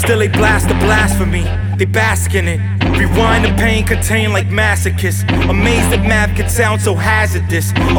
Still they blast the blasphemy, they bask in it. Rewind the pain contained like masochists. Amazed that math could sound so hazardous.